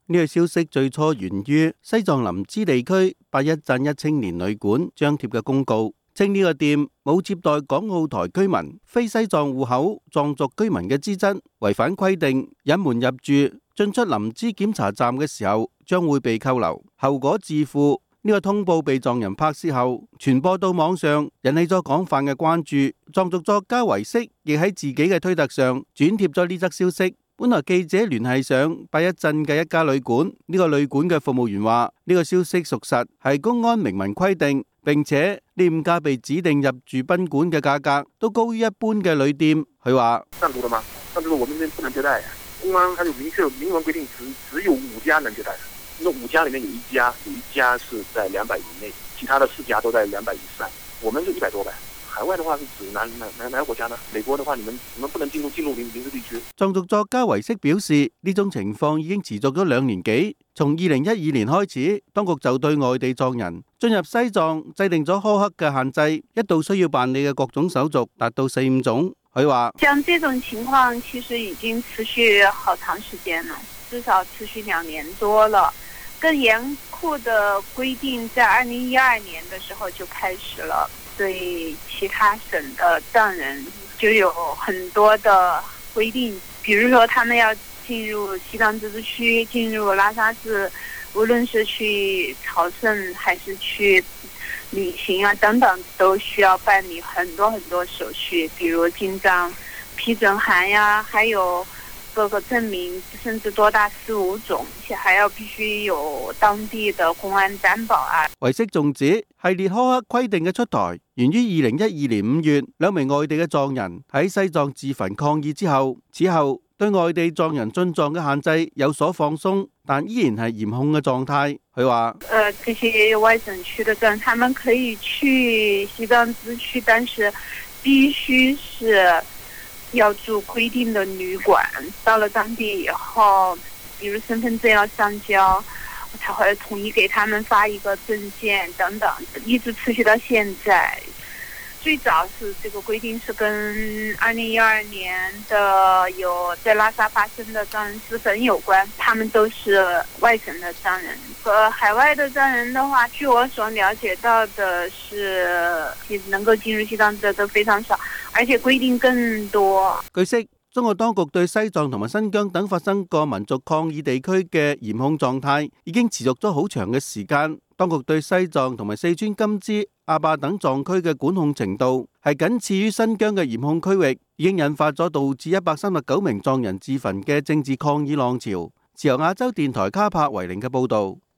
呢個消息最初源於西藏林芝地區8·1鎮一青年旅館張貼嘅公告，稱呢個店冇接待港澳台居民、非西藏戶口藏族居民嘅資質，違反規定隱瞞入住。進出林芝檢查站嘅時候將會被扣留，後果自負。呢個通報被藏人拍攝後傳播到網上，引起咗廣泛嘅關注。藏族作家唯色亦喺自己嘅推特上轉貼咗呢則消息。本來記者聯繫上8·1鎮嘅一家旅館，呢個旅館嘅服務員話呢個消息屬實，係公安明文規定，並且呢5家被指定入住賓館嘅價格都高於一般嘅旅店。佢話上毒了嗎？上毒了，我們這邊不能接待呀。公安他就明文規定只有5家能接待，那5家裏面有一家是在200以內，其他的4家都在200以上，我們是100多吧。海外的話是指哪個國家呢？美國的話，你們不能進入林芝地區。 藏族作家唯色表示，呢種情況已經持續咗2年幾。從2012年開始，當局就對外地藏人進入西藏制定咗苛刻嘅限制，一度需要辦理嘅各種手續達到4-5種。佢話： 像這種情況其實已經持續好長時間了，至少持續2年多了。更嚴酷的規定在2012年的時候就開始了，對其他省的藏人就有很多的規定，比如說他們要進入西藏自治區、進入拉薩市，無論是去朝聖還是去旅行啊等等，都需要辦理很多手續，比如進藏批准函呀，還有各個證明，甚至多達4-5種，而且還要必須有當地的公安擔保啊。 唯色仲指，系列苛刻規定嘅出台，源於2012年5月2名外地嘅藏人喺西藏自焚抗議之後，此後對外地藏人進藏嘅限制有所放鬆，但依然係嚴控嘅狀態。佢話： 這些外省區的藏，他們可以去西藏自治區，但是必須是要住規定的旅館，到了當地以後，比如身份證要上交，才會統一給他們發一個證件等等，一直持續到現在。最早是這個規定是跟2012年的有在拉薩發生的藏人自焚有關，他們都是外省的藏人。和海外的藏人的話，據我所了解到的是，能夠進入西藏的都非常少，而且規定更多。 據悉，中國當局對西藏同埋新疆等發生過民族抗議地區嘅嚴控狀態已經持續咗好長嘅時間。當局對西藏同埋四川甘孜、阿壩等藏區嘅管控程度係僅次於新疆嘅嚴控區域，已經引發咗導致139名藏人自焚嘅政治抗議浪潮。自由亞洲電台卡帕維寧嘅報導。